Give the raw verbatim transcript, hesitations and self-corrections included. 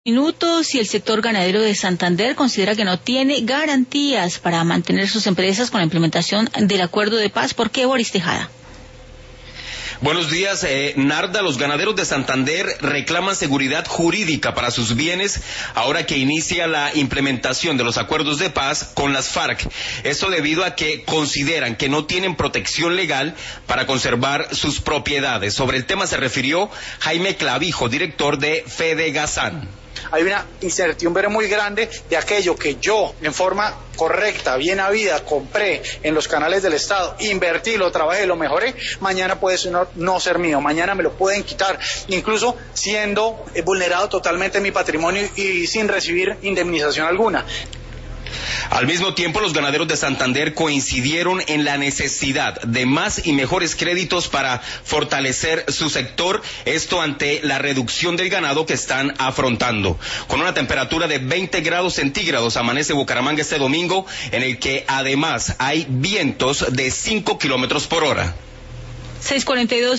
Minutos y el sector ganadero de Santander considera que no tiene garantías para mantener sus empresas con la implementación del acuerdo de paz. ¿Por qué, Boris Tejada? Buenos días, eh, Narda. Los ganaderos de Santander reclaman seguridad jurídica para sus bienes ahora que inicia la implementación de los acuerdos de paz con las FARC. Esto debido a que consideran que no tienen protección legal para conservar sus propiedades. Sobre el tema se refirió Jaime Clavijo, director de Fedegasan. Hay una incertidumbre muy grande de aquello que yo, en forma correcta, bien habida, compré en los canales del Estado, invertí, lo trabajé, lo mejoré, mañana puede no, no ser mío, mañana me lo pueden quitar, incluso siendo vulnerado totalmente mi patrimonio y sin recibir indemnización alguna. Al mismo tiempo, los ganaderos de Santander coincidieron en la necesidad de más y mejores créditos para fortalecer su sector, esto ante la reducción del ganado que están afrontando. Con una temperatura de veinte grados centígrados amanece Bucaramanga este domingo, en el que además hay vientos de cinco kilómetros por hora. seis cuarenta y dos